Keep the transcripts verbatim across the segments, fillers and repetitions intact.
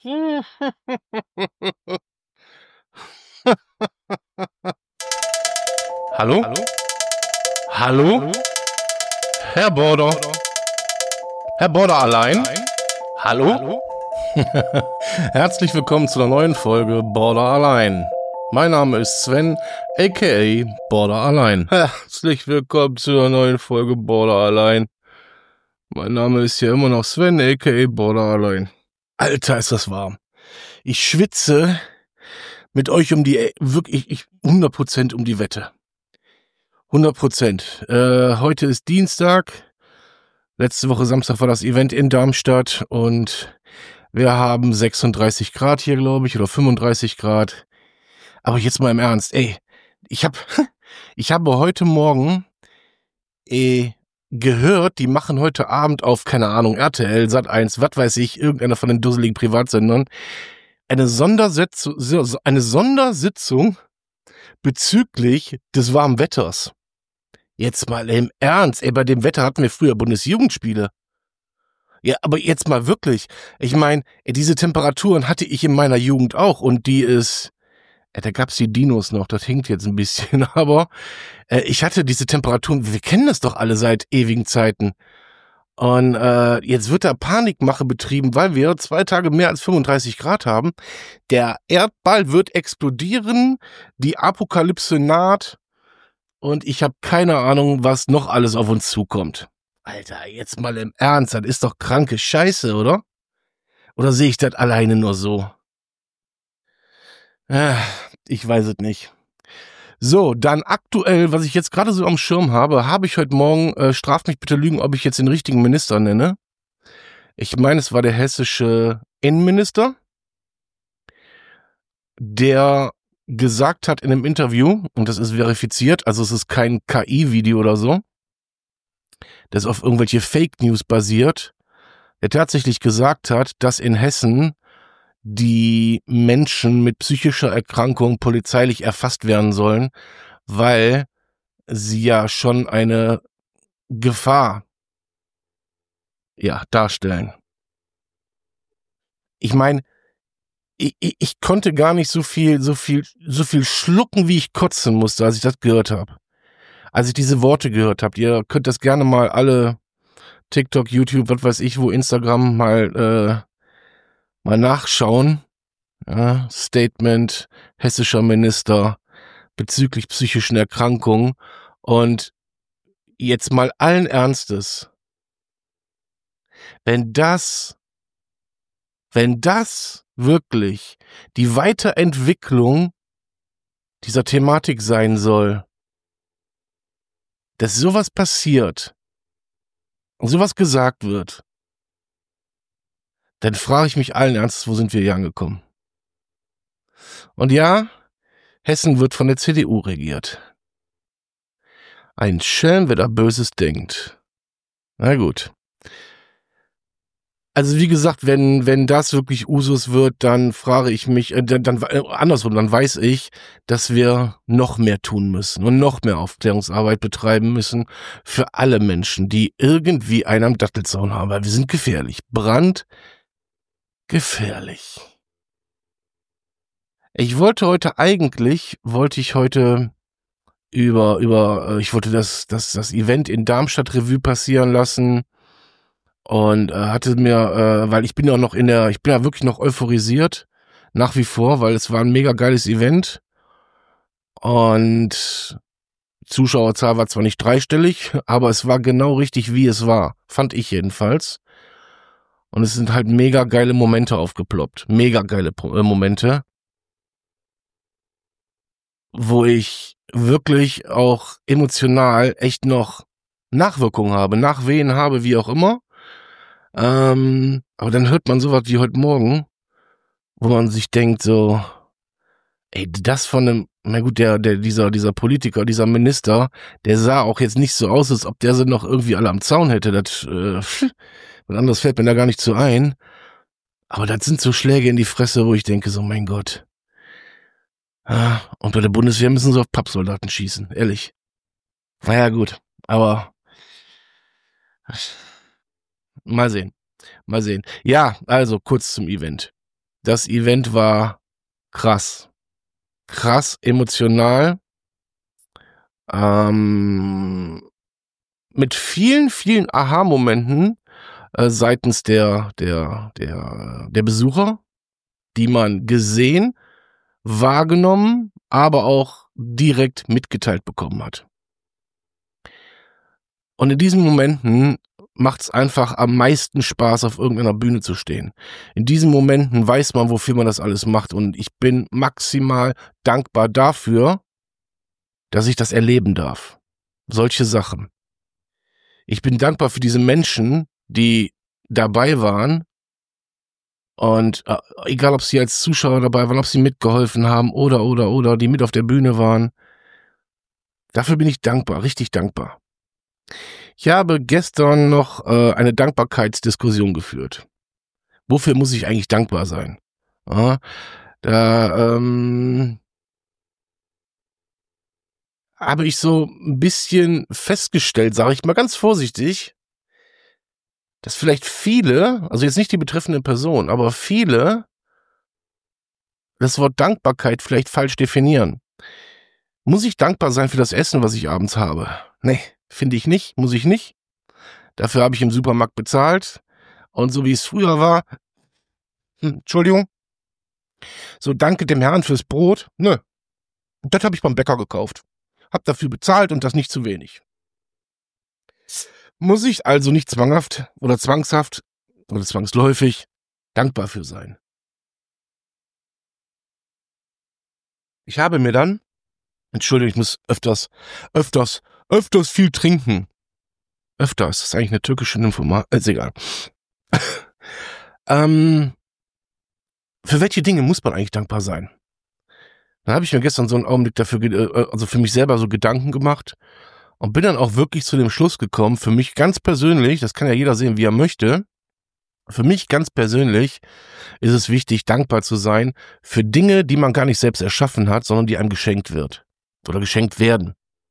Hallo? Hallo? Hallo? Hallo? Herr Border? Herr Border allein? Hallo? Hallo? Herzlich willkommen zu einer neuen Folge Border allein. Mein Name ist Sven, aka Border allein. Herzlich willkommen zu einer neuen Folge Border allein. Mein Name ist ja immer noch Sven, aka Border allein. Alter, ist das warm. Ich schwitze mit euch um die, wirklich, ich, hundert Prozent um die Wette. hundert Prozent. Äh, heute ist Dienstag. Letzte Woche Samstag war das Event in Darmstadt und wir haben sechsunddreißig Grad hier, glaube ich, oder fünfunddreißig Grad. Aber jetzt mal im Ernst, ey, ich hab, ich habe heute Morgen eh, gehört, die machen heute Abend auf, keine Ahnung, R T L, Sat eins, was weiß ich, irgendeiner von den dusseligen Privatsendern, eine Sondersitzung, eine Sondersitzung bezüglich des warmen Wetters. Jetzt mal im Ernst, ey, bei dem Wetter hatten wir früher Bundesjugendspiele. Ja, aber jetzt mal wirklich. Ich meine, diese Temperaturen hatte ich in meiner Jugend auch und die ist, äh, da gab's die Dinos noch, das hinkt jetzt ein bisschen, aber äh, ich hatte diese Temperaturen, wir kennen das doch alle seit ewigen Zeiten. Und äh, jetzt wird da Panikmache betrieben, weil wir zwei Tage mehr als fünfunddreißig Grad haben. Der Erdball wird explodieren, die Apokalypse naht und ich habe keine Ahnung, was noch alles auf uns zukommt. Alter, jetzt mal im Ernst, das ist doch kranke Scheiße, oder? Oder sehe ich das alleine nur so? Äh, ich weiß es nicht. So, dann aktuell, was ich jetzt gerade so am Schirm habe, habe ich heute Morgen, äh, straft mich bitte Lügen, ob ich jetzt den richtigen Minister nenne. Ich meine, es war der hessische Innenminister, der gesagt hat in einem Interview, und das ist verifiziert, also es ist kein K I-Video oder so, das auf irgendwelche Fake News basiert, der tatsächlich gesagt hat, dass in Hessen die Menschen mit psychischer Erkrankung polizeilich erfasst werden sollen, weil sie ja schon eine Gefahr, ja, darstellen. Ich meine, ich, ich, ich konnte gar nicht so viel, so viel, so viel schlucken, wie ich kotzen musste, als ich das gehört habe. Als ich diese Worte gehört habe. Ihr könnt das gerne mal alle TikTok, YouTube, was weiß ich, wo Instagram mal äh, mal nachschauen. Ja, Statement hessischer Minister bezüglich psychischen Erkrankungen. Und jetzt mal allen Ernstes, wenn das, wenn das wirklich die Weiterentwicklung dieser Thematik sein soll, dass sowas passiert und sowas gesagt wird, dann frage ich mich allen Ernstes, wo sind wir hier angekommen? Und ja, Hessen wird von der C D U regiert. Ein Schelm, wer da Böses denkt. Na gut. Also wie gesagt, wenn wenn das wirklich Usus wird, dann frage ich mich, äh, dann, dann äh, andersrum, dann weiß ich, dass wir noch mehr tun müssen und noch mehr Aufklärungsarbeit betreiben müssen für alle Menschen, die irgendwie einen am Dattelzaun haben, weil wir sind gefährlich. Brandgefährlich. Ich wollte heute eigentlich, wollte ich heute über, über, ich wollte das, das, das Event in Darmstadt Revue passieren lassen und äh, hatte mir, äh, weil ich bin ja noch in der, ich bin ja wirklich noch euphorisiert, nach wie vor, weil es war ein mega geiles Event und Zuschauerzahl war zwar nicht dreistellig, aber es war genau richtig, wie es war, fand ich jedenfalls. Und es sind halt mega geile Momente aufgeploppt, mega geile äh, Momente, wo ich wirklich auch emotional echt noch Nachwirkungen habe, Nachwehen habe, wie auch immer. Ähm, aber dann hört man sowas wie heute Morgen, wo man sich denkt so, ey, das von einem, na gut, der, der, dieser, dieser Politiker, dieser Minister, der sah auch jetzt nicht so aus, als ob der sie noch irgendwie alle am Zaun hätte. Das, äh, was anderes fällt mir da gar nicht so ein. Aber das sind so Schläge in die Fresse, wo ich denke so, mein Gott. Ah, und bei der Bundeswehr müssen sie auf Pappsoldaten schießen, ehrlich. War ja gut, aber mal sehen, mal sehen. Ja, also kurz zum Event. Das Event war krass. Krass emotional. Ähm, mit vielen, vielen Aha-Momenten äh, seitens der, der, der, der Besucher, die man gesehen, wahrgenommen, aber auch direkt mitgeteilt bekommen hat. Und in diesen Momenten macht es einfach am meisten Spaß, auf irgendeiner Bühne zu stehen. In diesen Momenten weiß man, wofür man das alles macht. Und ich bin maximal dankbar dafür, dass ich das erleben darf. Solche Sachen. Ich bin dankbar für diese Menschen, die dabei waren. Und äh, egal, ob sie als Zuschauer dabei waren, ob sie mitgeholfen haben oder, oder, oder, die mit auf der Bühne waren. Dafür bin ich dankbar, richtig dankbar. Ich habe gestern noch äh, eine Dankbarkeitsdiskussion geführt. Wofür muss ich eigentlich dankbar sein? Ja, da ähm, habe ich so ein bisschen festgestellt, sage ich mal ganz vorsichtig, dass vielleicht viele, also jetzt nicht die betreffende Person, aber viele das Wort Dankbarkeit vielleicht falsch definieren. Muss ich dankbar sein für das Essen, was ich abends habe? Nee, finde ich nicht, muss ich nicht. Dafür habe ich im Supermarkt bezahlt. Und so wie es früher war, hm, Entschuldigung, so danke dem Herrn fürs Brot. Nö, das habe ich beim Bäcker gekauft. Hab dafür bezahlt und das nicht zu wenig. Muss ich also nicht zwanghaft oder zwangshaft oder zwangsläufig dankbar für sein. Ich habe mir dann, Entschuldigung, ich muss öfters, öfters, öfters viel trinken. Öfters, das ist eigentlich eine türkische Nymphomat, ist egal. ähm, für welche Dinge muss man eigentlich dankbar sein? Dann habe ich mir gestern so einen Augenblick dafür, äh, also für mich selber so Gedanken gemacht und bin dann auch wirklich zu dem Schluss gekommen, für mich ganz persönlich, das kann ja jeder sehen, wie er möchte, für mich ganz persönlich ist es wichtig, dankbar zu sein für Dinge, die man gar nicht selbst erschaffen hat, sondern die einem geschenkt wird oder geschenkt werden.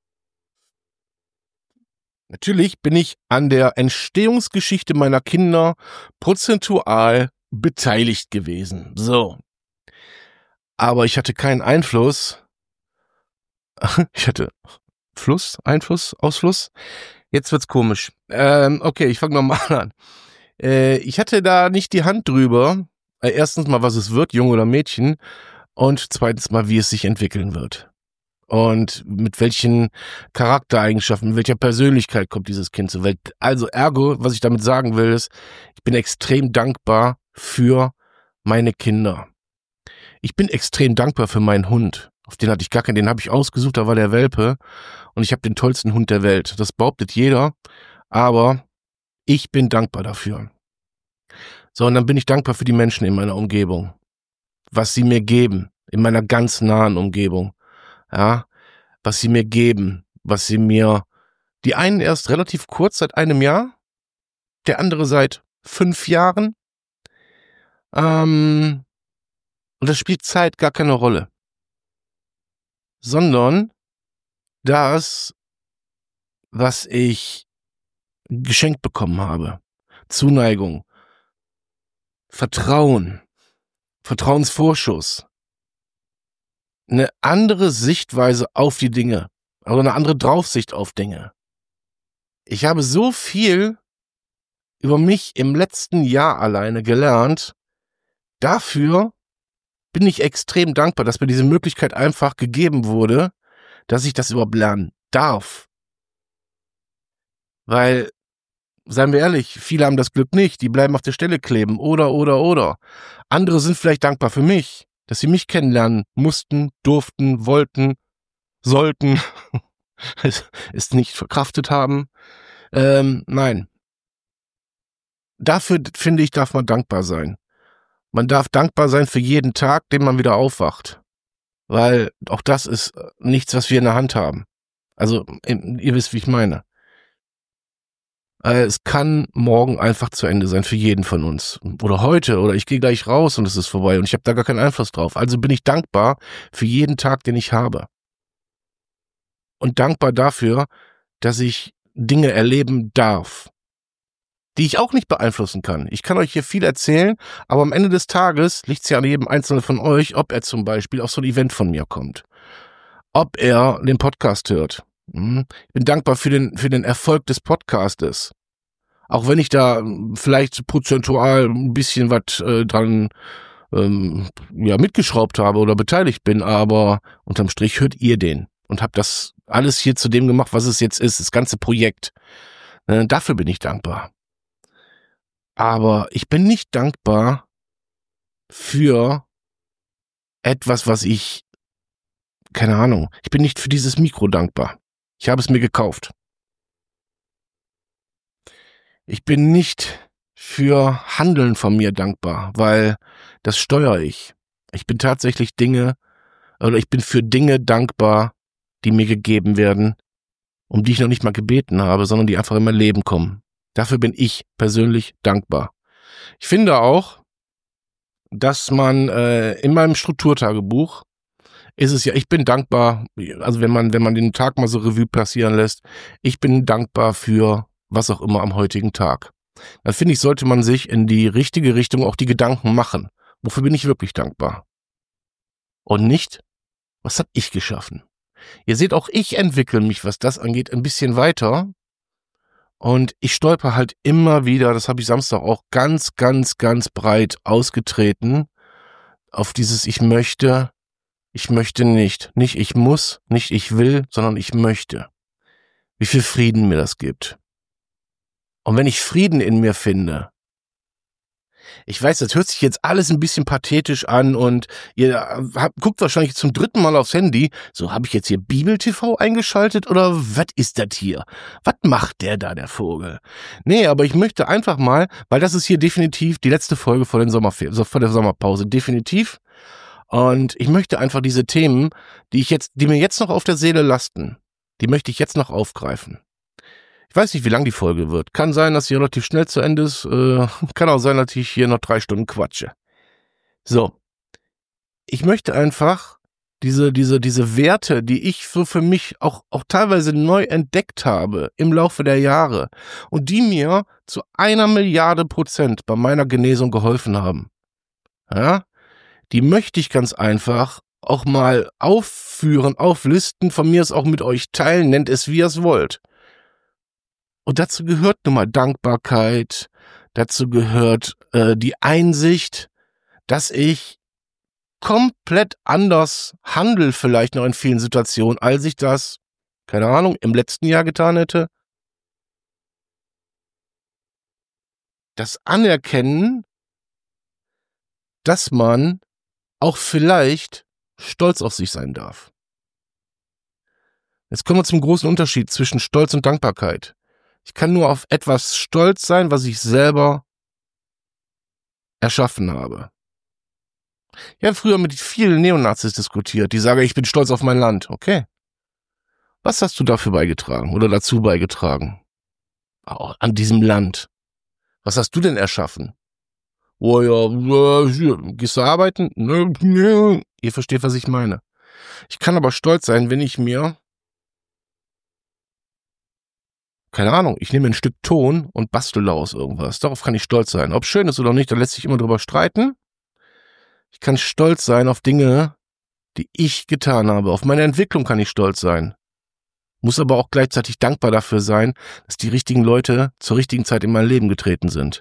Natürlich bin ich an der Entstehungsgeschichte meiner Kinder prozentual beteiligt gewesen. So. Aber ich hatte keinen Einfluss. Ich hatte Fluss, Einfluss, Ausfluss. Jetzt wird's komisch. Ähm, okay, ich fange nochmal an. Äh, ich hatte da nicht die Hand drüber. Äh, erstens mal, was es wird, Junge oder Mädchen. Und zweitens mal, wie es sich entwickeln wird. Und mit welchen Charaktereigenschaften, mit welcher Persönlichkeit kommt dieses Kind zur Welt. Also ergo, was ich damit sagen will, ist, ich bin extrem dankbar für meine Kinder. Ich bin extrem dankbar für meinen Hund. Auf den hatte ich gar keinen, den habe ich ausgesucht, da war der Welpe. Und ich habe den tollsten Hund der Welt. Das behauptet jeder, aber ich bin dankbar dafür. So, und dann bin ich dankbar für die Menschen in meiner Umgebung. Was sie mir geben, in meiner ganz nahen Umgebung. Ja, was sie mir geben, was sie mir, die einen erst relativ kurz, seit einem Jahr, der andere seit fünf Jahren. Ähm, und das spielt Zeit gar keine Rolle. Sondern das, was ich geschenkt bekommen habe. Zuneigung, Vertrauen, Vertrauensvorschuss. Eine andere Sichtweise auf die Dinge. Oder eine andere Draufsicht auf Dinge. Ich habe so viel über mich im letzten Jahr alleine gelernt. Dafür bin ich extrem dankbar, dass mir diese Möglichkeit einfach gegeben wurde, dass ich das überhaupt lernen darf. Weil, seien wir ehrlich, viele haben das Glück nicht. Die bleiben auf der Stelle kleben. Oder, oder, oder. Andere sind vielleicht dankbar für mich, dass sie mich kennenlernen mussten, durften, wollten, sollten, es nicht verkraftet haben. Ähm, nein. Dafür, finde ich, darf man dankbar sein. Man darf dankbar sein für jeden Tag, den man wieder aufwacht. Weil auch das ist nichts, was wir in der Hand haben. Also, ihr wisst, wie ich meine. Es kann morgen einfach zu Ende sein für jeden von uns. Oder heute, oder ich gehe gleich raus und es ist vorbei und ich habe da gar keinen Einfluss drauf. Also bin ich dankbar für jeden Tag, den ich habe. Und dankbar dafür, dass ich Dinge erleben darf. die ich auch nicht beeinflussen kann. Ich kann euch hier viel erzählen, aber am Ende des Tages liegt es ja an jedem Einzelnen von euch, ob er zum Beispiel auf so ein Event von mir kommt, ob er den Podcast hört. Ich bin dankbar für den, für den Erfolg des Podcastes. Auch wenn ich da vielleicht prozentual ein bisschen was äh, dran ähm, ja, mitgeschraubt habe oder beteiligt bin, aber unterm Strich hört ihr den und habt das alles hier zu dem gemacht, was es jetzt ist, das ganze Projekt. Äh, dafür bin ich dankbar. Aber ich bin nicht dankbar für etwas, was ich, keine Ahnung, ich bin nicht für dieses Mikro dankbar. Ich habe es mir gekauft. Ich bin nicht für Handeln von mir dankbar, weil das steuere ich. Ich bin tatsächlich Dinge, oder ich bin für Dinge dankbar, die mir gegeben werden, um die ich noch nicht mal gebeten habe, sondern die einfach in mein Leben kommen. Dafür bin ich persönlich dankbar. Ich finde auch, dass man äh, in meinem Strukturtagebuch ist es ja, ich bin dankbar, also wenn man, wenn man den Tag mal so Revue passieren lässt, ich bin dankbar für was auch immer am heutigen Tag. Dann finde ich, sollte man sich in die richtige Richtung auch die Gedanken machen. Wofür bin ich wirklich dankbar? Und nicht, was habe ich geschaffen? Ihr seht, auch ich entwickle mich, was das angeht, ein bisschen weiter. Und ich stolper halt immer wieder, das habe ich Samstag auch ganz, ganz, ganz breit ausgetreten, auf dieses Ich möchte, ich möchte nicht. Nicht ich muss, nicht ich will, sondern ich möchte. Wie viel Frieden mir das gibt. Und wenn ich Frieden in mir finde, ich weiß, das hört sich jetzt alles ein bisschen pathetisch an und ihr habt, guckt wahrscheinlich zum dritten Mal aufs Handy, so, habe ich jetzt hier Bibel-T V eingeschaltet oder was ist das hier? Was macht der da, der Vogel? Nee, aber ich möchte einfach mal, weil das ist hier definitiv die letzte Folge vor, den Sommerfer- vor der Sommerpause, definitiv. Und ich möchte einfach diese Themen, die ich jetzt, die mir jetzt noch auf der Seele lasten, die möchte ich jetzt noch aufgreifen. Ich weiß nicht, wie lang die Folge wird. Kann sein, dass sie relativ schnell zu Ende ist. Äh, kann auch sein, dass ich hier noch drei Stunden quatsche. So. Ich möchte einfach diese, diese, diese Werte, die ich so für mich auch, auch teilweise neu entdeckt habe im Laufe der Jahre und die mir zu einer Milliarde Prozent bei meiner Genesung geholfen haben. Ja? Die möchte ich ganz einfach auch mal aufführen, auflisten, von mir es auch mit euch teilen, nennt es wie ihr es wollt. Und dazu gehört nun mal Dankbarkeit, dazu gehört äh, die Einsicht, dass ich komplett anders handle vielleicht noch in vielen Situationen, als ich das, keine Ahnung, im letzten Jahr getan hätte. Das Anerkennen, dass man auch vielleicht stolz auf sich sein darf. Jetzt kommen wir zum großen Unterschied zwischen Stolz und Dankbarkeit. Ich kann nur auf etwas stolz sein, was ich selber erschaffen habe. Ich habe früher mit vielen Neonazis diskutiert, die sagen, ich bin stolz auf mein Land. Okay. Was hast du dafür beigetragen oder dazu beigetragen? Oh, an diesem Land. Was hast du denn erschaffen? Oh ja, äh, gehst du arbeiten? Nö, nö. Ihr versteht, was ich meine. Ich kann aber stolz sein, wenn ich mir, keine Ahnung, ich nehme ein Stück Ton und bastel daraus irgendwas. Darauf kann ich stolz sein. Ob schön ist oder nicht, da lässt sich immer drüber streiten. Ich kann stolz sein auf Dinge, die ich getan habe. Auf meine Entwicklung kann ich stolz sein. Muss aber auch gleichzeitig dankbar dafür sein, dass die richtigen Leute zur richtigen Zeit in mein Leben getreten sind.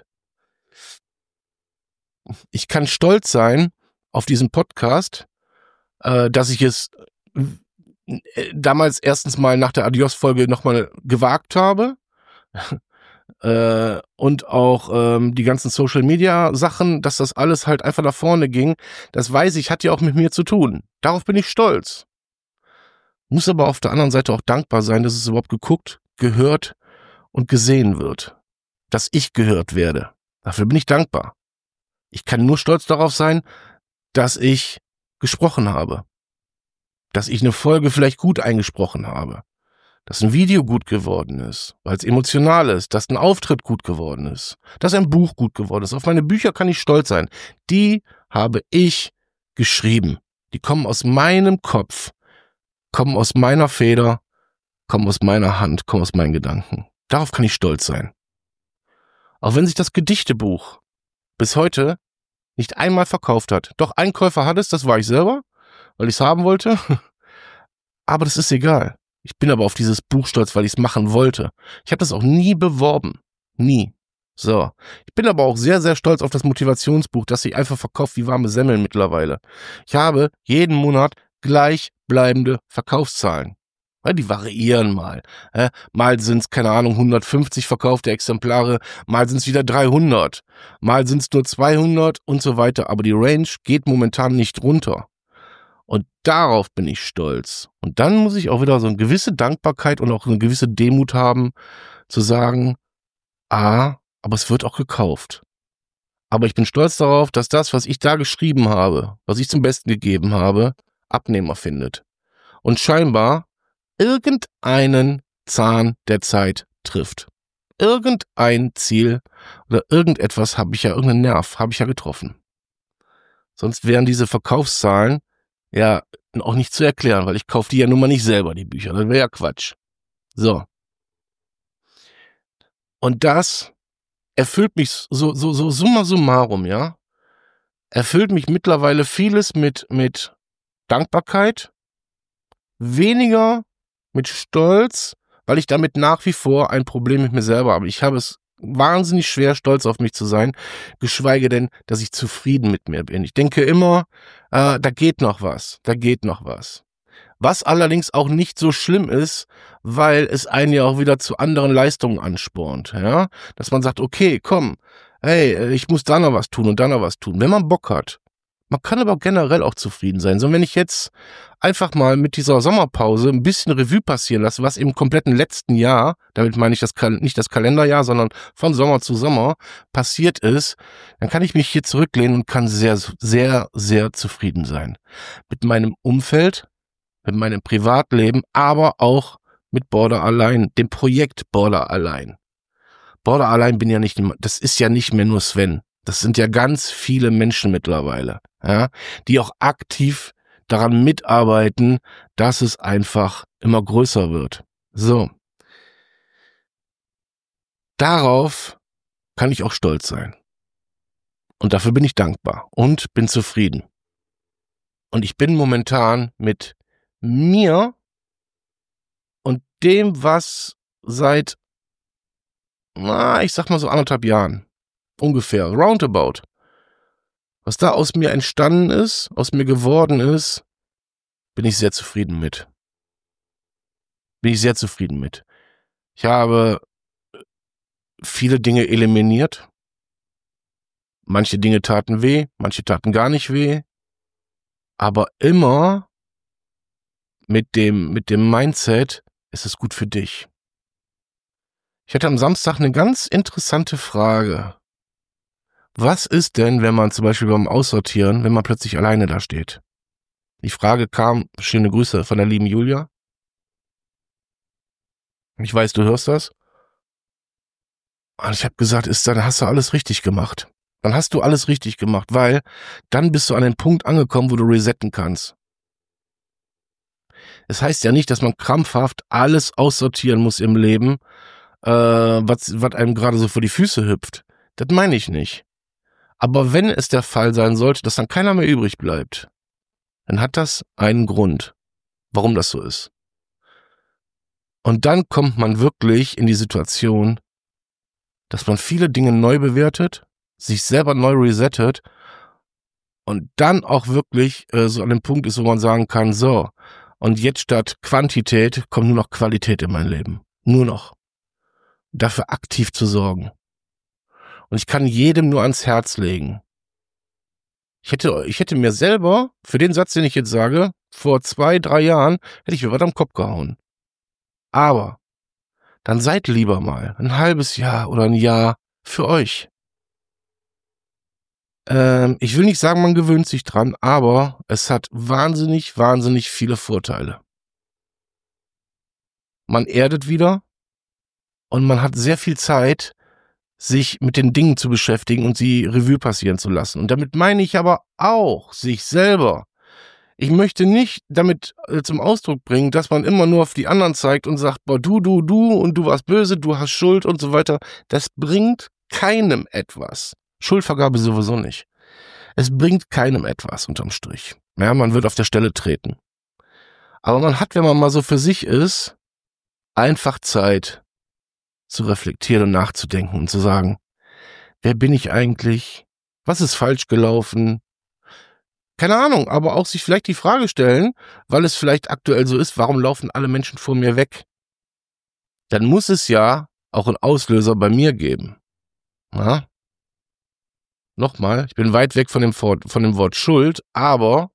Ich kann stolz sein auf diesen Podcast, äh, dass ich es damals erstens mal nach der Adios-Folge nochmal gewagt habe äh, und auch ähm, die ganzen Social-Media-Sachen, dass das alles halt einfach nach vorne ging, das weiß ich, hat ja auch mit mir zu tun. Darauf bin ich stolz. Muss aber auf der anderen Seite auch dankbar sein, dass es überhaupt geguckt, gehört und gesehen wird. Dass ich gehört werde. Dafür bin ich dankbar. Ich kann nur stolz darauf sein, dass ich gesprochen habe. Dass ich eine Folge vielleicht gut eingesprochen habe. Dass ein Video gut geworden ist, weil es emotional ist. Dass ein Auftritt gut geworden ist. Dass ein Buch gut geworden ist. Auf meine Bücher kann ich stolz sein. Die habe ich geschrieben. Die kommen aus meinem Kopf, kommen aus meiner Feder, kommen aus meiner Hand, kommen aus meinen Gedanken. Darauf kann ich stolz sein. Auch wenn sich das Gedichtebuch bis heute nicht einmal verkauft hat. Doch ein Käufer hat es, das war ich selber, weil ich es haben wollte. Aber das ist egal. Ich bin aber auf dieses Buch stolz, weil ich es machen wollte. Ich habe das auch nie beworben. Nie. So. Ich bin aber auch sehr, sehr stolz auf das Motivationsbuch, das sich einfach verkauft wie warme Semmeln mittlerweile. Ich habe jeden Monat gleichbleibende Verkaufszahlen. Ja, die variieren mal. Ja, mal sind es, keine Ahnung, hundertfünfzig verkaufte Exemplare, mal sind es wieder dreihundert, mal sind es nur zweihundert und so weiter. Aber die Range geht momentan nicht runter. Und darauf bin ich stolz. Und dann muss ich auch wieder so eine gewisse Dankbarkeit und auch eine gewisse Demut haben, zu sagen, ah, aber es wird auch gekauft. Aber ich bin stolz darauf, dass das, was ich da geschrieben habe, was ich zum Besten gegeben habe, Abnehmer findet. Und scheinbar irgendeinen Zahn der Zeit trifft. Irgendein Ziel oder irgendetwas habe ich ja, irgendeinen Nerv habe ich ja getroffen. Sonst wären diese Verkaufszahlen ja auch nicht zu erklären, weil ich kaufe die ja nun mal nicht selber, die Bücher. Das wäre ja Quatsch. So. Und das erfüllt mich so, so, so summa summarum, ja. Erfüllt mich mittlerweile vieles mit, mit Dankbarkeit, weniger mit Stolz, weil ich damit nach wie vor ein Problem mit mir selber habe. Ich habe es wahnsinnig schwer, stolz auf mich zu sein, geschweige denn, dass ich zufrieden mit mir bin. Ich denke immer, äh, da geht noch was, da geht noch was. Was allerdings auch nicht so schlimm ist, weil es einen ja auch wieder zu anderen Leistungen anspornt, ja, dass man sagt, okay, komm, hey, ich muss da noch was tun und da noch was tun, wenn man Bock hat. Man kann aber generell auch zufrieden sein. So, wenn ich jetzt einfach mal mit dieser Sommerpause ein bisschen Revue passieren lasse, was im kompletten letzten Jahr, damit meine ich das nicht das Kalenderjahr, sondern von Sommer zu Sommer passiert ist, dann kann ich mich hier zurücklehnen und kann sehr, sehr, sehr zufrieden sein. Mit meinem Umfeld, mit meinem Privatleben, aber auch mit Border Align, dem Projekt Border Align. Border Align bin ja nicht, das ist ja nicht mehr nur Sven. Das sind ja ganz viele Menschen mittlerweile, ja, die auch aktiv daran mitarbeiten, dass es einfach immer größer wird. So. Darauf kann ich auch stolz sein. Und dafür bin ich dankbar und bin zufrieden. Und ich bin momentan mit mir und dem, was seit, na, ich sag mal so anderthalb Jahren, ungefähr, roundabout, was da aus mir entstanden ist, aus mir geworden ist, bin ich sehr zufrieden mit. Bin ich sehr zufrieden mit. Ich habe viele Dinge eliminiert. Manche Dinge taten weh, manche taten gar nicht weh. Aber immer mit dem, mit dem Mindset, es ist gut für dich. Ich hatte am Samstag eine ganz interessante Frage. Was ist denn, wenn man zum Beispiel beim Aussortieren, wenn man plötzlich alleine da steht? Die Frage kam, schöne Grüße von der lieben Julia. Ich weiß, du hörst das. Und ich habe gesagt, ist, dann hast du alles richtig gemacht. Dann hast du alles richtig gemacht, weil dann bist du an den Punkt angekommen, wo du resetten kannst. Es heißt ja nicht, dass man krampfhaft alles aussortieren muss im Leben, äh, was, was einem gerade so vor die Füße hüpft. Das meine ich nicht. Aber wenn es der Fall sein sollte, dass dann keiner mehr übrig bleibt, dann hat das einen Grund, warum das so ist. Und dann kommt man wirklich in die Situation, dass man viele Dinge neu bewertet, sich selber neu resettet und dann auch wirklich äh, so an dem Punkt ist, wo man sagen kann, so, und jetzt statt Quantität kommt nur noch Qualität in mein Leben. Nur noch. Dafür aktiv zu sorgen. Und ich kann jedem nur ans Herz legen. Ich hätte, ich hätte mir selber, für den Satz, den ich jetzt sage, vor zwei, drei Jahren, hätte ich mir was am Kopf gehauen. Aber dann seid lieber mal ein halbes Jahr oder ein Jahr für euch. Ähm, ich will nicht sagen, man gewöhnt sich dran, aber es hat wahnsinnig, wahnsinnig viele Vorteile. Man erdet wieder und man hat sehr viel Zeit, sich mit den Dingen zu beschäftigen und sie Revue passieren zu lassen. Und damit meine ich aber auch sich selber. Ich möchte nicht damit äh, zum Ausdruck bringen, dass man immer nur auf die anderen zeigt und sagt, boah, du, du, du und du warst böse, du hast Schuld und so weiter. Das bringt keinem etwas. Schuldvergabe sowieso nicht. Es bringt keinem etwas unterm Strich. Ja, man wird auf der Stelle treten. Aber man hat, wenn man mal so für sich ist, einfach Zeit zu reflektieren und nachzudenken und zu sagen, wer bin ich eigentlich? Was ist falsch gelaufen? Keine Ahnung, aber auch sich vielleicht die Frage stellen, weil es vielleicht aktuell so ist, warum laufen alle Menschen vor mir weg? Dann muss es ja auch einen Auslöser bei mir geben. Na? Nochmal, ich bin weit weg von dem, Wort, von dem Wort Schuld, aber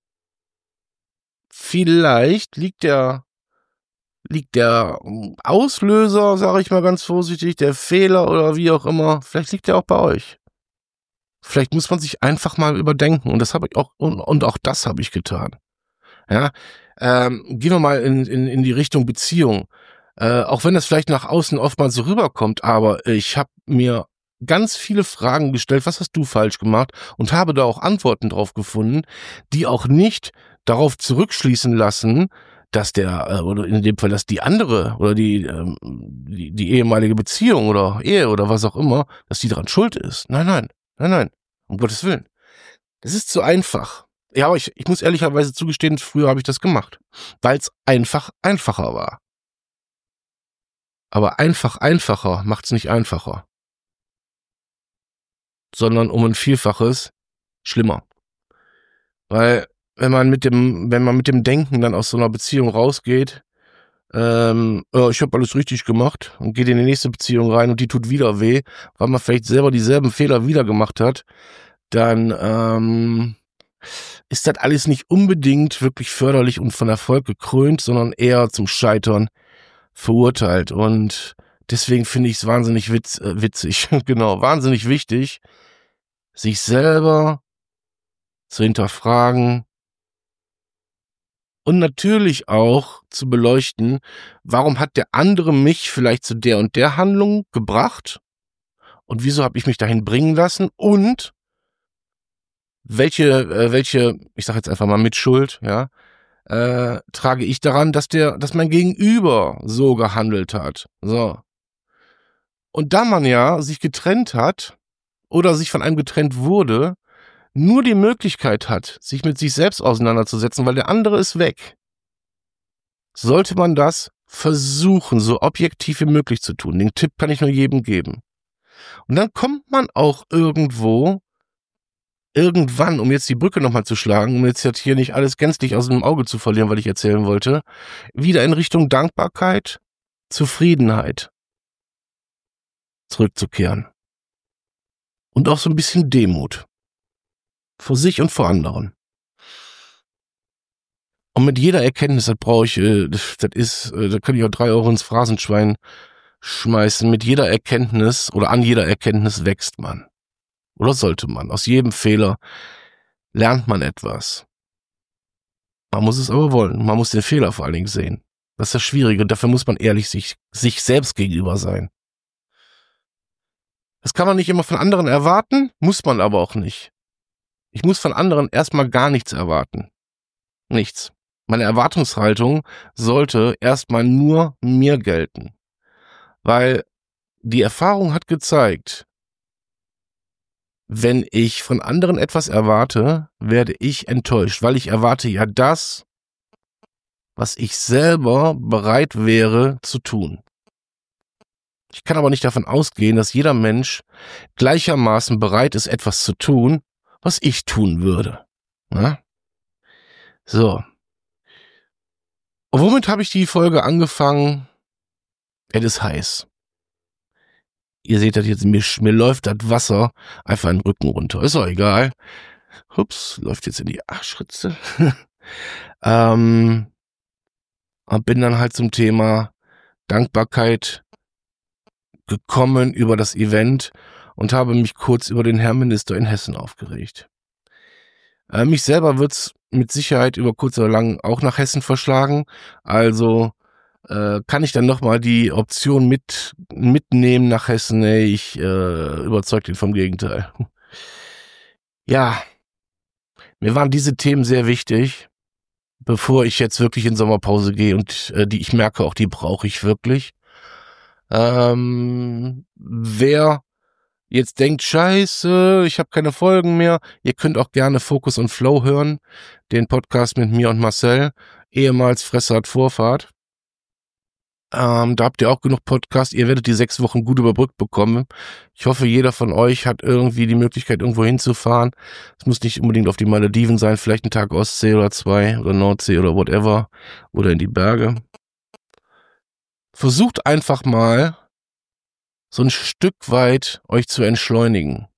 vielleicht liegt der, liegt der Auslöser, sage ich mal ganz vorsichtig, der Fehler oder wie auch immer, vielleicht liegt der auch bei euch. Vielleicht muss man sich einfach mal überdenken und das habe ich auch und, und auch das habe ich getan. Ja, ähm, gehen wir mal in, in, in die Richtung Beziehung. Äh, auch wenn das vielleicht nach außen oftmals so rüberkommt, aber ich habe mir ganz viele Fragen gestellt, was hast du falsch gemacht und habe da auch Antworten drauf gefunden, die auch nicht darauf zurückschließen lassen, dass der, äh, oder in dem Fall, dass die andere oder die, ähm, die, die ehemalige Beziehung oder Ehe oder was auch immer, dass die daran schuld ist. Nein, nein, nein, nein, um Gottes Willen. Das ist zu einfach. Ja, aber ich, ich muss ehrlicherweise zugestehen, früher habe ich das gemacht, weil es einfach einfacher war. Aber einfach einfacher macht's nicht einfacher, sondern um ein Vielfaches schlimmer. Weil wenn man mit dem, wenn man mit dem Denken dann aus so einer Beziehung rausgeht, ähm, oh, ich habe alles richtig gemacht und geht in die nächste Beziehung rein und die tut wieder weh, weil man vielleicht selber dieselben Fehler wieder gemacht hat, dann ähm, ist das alles nicht unbedingt wirklich förderlich und von Erfolg gekrönt, sondern eher zum Scheitern verurteilt. Und deswegen finde ich es wahnsinnig witz, äh, witzig, genau, wahnsinnig wichtig, sich selber zu hinterfragen und natürlich auch zu beleuchten, warum hat der andere mich vielleicht zu der und der Handlung gebracht und wieso habe ich mich dahin bringen lassen und welche, äh, welche, ich sage jetzt einfach mal Mitschuld, ja, äh, trage ich daran, dass der, dass mein Gegenüber so gehandelt hat. So. Und da man ja sich getrennt hat oder sich von einem getrennt wurde, nur die Möglichkeit hat, sich mit sich selbst auseinanderzusetzen, weil der andere ist weg, sollte man das versuchen, so objektiv wie möglich zu tun. Den Tipp kann ich nur jedem geben. Und dann kommt man auch irgendwo, irgendwann, um jetzt die Brücke nochmal zu schlagen, um jetzt hier nicht alles gänzlich aus dem Auge zu verlieren, was ich erzählen wollte, wieder in Richtung Dankbarkeit, Zufriedenheit zurückzukehren. Und auch so ein bisschen Demut. Vor sich und vor anderen. Und mit jeder Erkenntnis, das brauche ich, äh, das, das ist, äh, da kann ich auch drei Euro ins Phrasenschwein schmeißen. Mit jeder Erkenntnis oder an jeder Erkenntnis wächst man. Oder sollte man. Aus jedem Fehler lernt man etwas. Man muss es aber wollen. Man muss den Fehler vor allen Dingen sehen. Das ist das Schwierige. Und dafür muss man ehrlich sich, sich selbst gegenüber sein. Das kann man nicht immer von anderen erwarten, muss man aber auch nicht. Ich muss von anderen erstmal gar nichts erwarten. Nichts. Meine Erwartungshaltung sollte erstmal nur mir gelten. Weil die Erfahrung hat gezeigt, wenn ich von anderen etwas erwarte, werde ich enttäuscht, weil ich erwarte ja das, was ich selber bereit wäre zu tun. Ich kann aber nicht davon ausgehen, dass jeder Mensch gleichermaßen bereit ist, etwas zu tun, was ich tun würde. Na? So. Und womit habe ich die Folge angefangen? Es ist heiß. Ihr seht das jetzt, mir, mir läuft das Wasser einfach in den Rücken runter. Ist auch egal. Ups, läuft jetzt in die Arschritze. ähm, und bin dann halt zum Thema Dankbarkeit gekommen über das Event und habe mich kurz über den Herrn Minister in Hessen aufgeregt. Äh, mich selber wird's mit Sicherheit über kurz oder lang auch nach Hessen verschlagen. Also äh, kann ich dann nochmal die Option mit mitnehmen nach Hessen. Nee, ich äh, überzeugt ihn vom Gegenteil. Ja, mir waren diese Themen sehr wichtig, bevor ich jetzt wirklich in Sommerpause gehe und äh, die ich merke, auch die brauche ich wirklich. Ähm, wer jetzt denkt, scheiße, ich habe keine Folgen mehr, ihr könnt auch gerne Focus und Flow hören, den Podcast mit mir und Marcel, ehemals Fresse hat Vorfahrt. Ähm, da habt ihr auch genug Podcast, ihr werdet die sechs Wochen gut überbrückt bekommen. Ich hoffe, jeder von euch hat irgendwie die Möglichkeit, irgendwo hinzufahren. Es muss nicht unbedingt auf die Malediven sein, vielleicht einen Tag Ostsee oder zwei oder Nordsee oder whatever oder in die Berge. Versucht einfach mal, so ein Stück weit euch zu entschleunigen.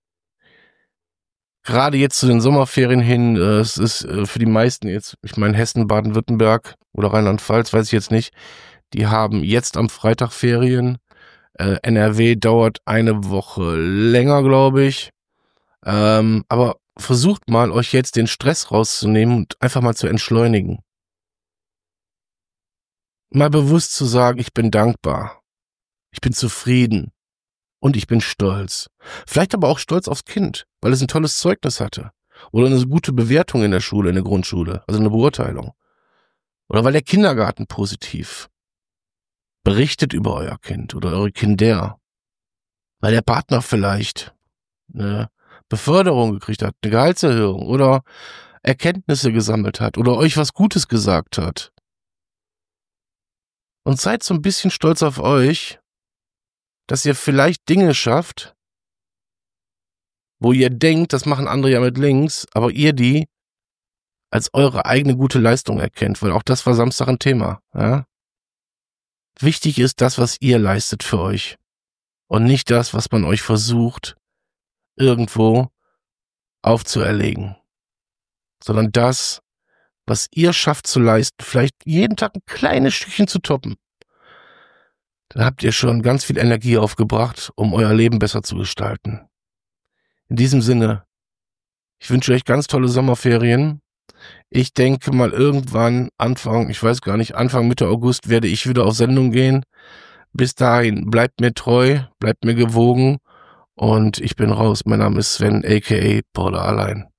Gerade jetzt zu den Sommerferien hin, äh, es ist äh, für die meisten jetzt, ich meine Hessen, Baden-Württemberg oder Rheinland-Pfalz, weiß ich jetzt nicht, die haben jetzt am Freitag Ferien. Äh, N R W dauert eine Woche länger, glaube ich. Ähm, aber versucht mal, euch jetzt den Stress rauszunehmen und einfach mal zu entschleunigen. Mal bewusst zu sagen, ich bin dankbar. Ich bin zufrieden. Und ich bin stolz. Vielleicht aber auch stolz aufs Kind, weil es ein tolles Zeugnis hatte. Oder eine gute Bewertung in der Schule, in der Grundschule. Also eine Beurteilung. Oder weil der Kindergarten positiv berichtet über euer Kind oder eure Kinder. Weil der Partner vielleicht eine Beförderung gekriegt hat, eine Gehaltserhöhung oder Erkenntnisse gesammelt hat oder euch was Gutes gesagt hat. Und seid so ein bisschen stolz auf euch, dass ihr vielleicht Dinge schafft, wo ihr denkt, das machen andere ja mit links, aber ihr die als eure eigene gute Leistung erkennt, weil auch das war Samstag ein Thema. Ja? Wichtig ist das, was ihr leistet für euch und nicht das, was man euch versucht, irgendwo aufzuerlegen, sondern das, was ihr schafft zu leisten, vielleicht jeden Tag ein kleines Stückchen zu toppen. Dann habt ihr schon ganz viel Energie aufgebracht, um euer Leben besser zu gestalten. In diesem Sinne, ich wünsche euch ganz tolle Sommerferien. Ich denke mal irgendwann Anfang, ich weiß gar nicht, Anfang Mitte August werde ich wieder auf Sendung gehen. Bis dahin, bleibt mir treu, bleibt mir gewogen und ich bin raus. Mein Name ist Sven, aka Border Allein.